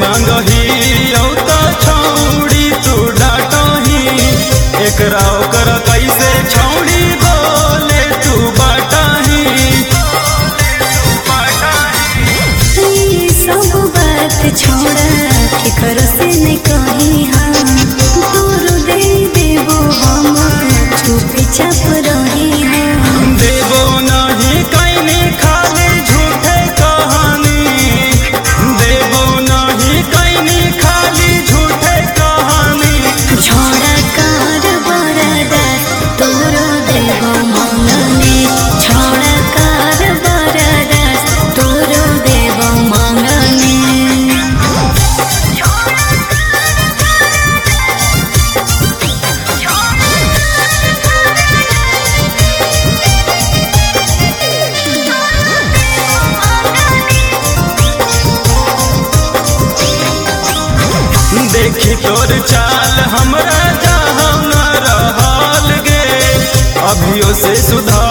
मांगही औता छौड़ी तू डाटही एकरा ओकरा कैसे छौड़ी बोले तू बाटही। सब बात छोड़ा के करो से नहीं कही हाँ दूर दे देवो हम चुपी चाप रही हाँ देवो नहीं कहने खाली झूठे कहानी देवो नहीं कहने खाली झूठे कहानी। छोड़ा कार बरदा तोरो देवो मंगने छोड़ा कार बरदा तोरो देवो मंगने। देखी तोर चाल हमरा जहाँ न रहल गे अभियो से सुधार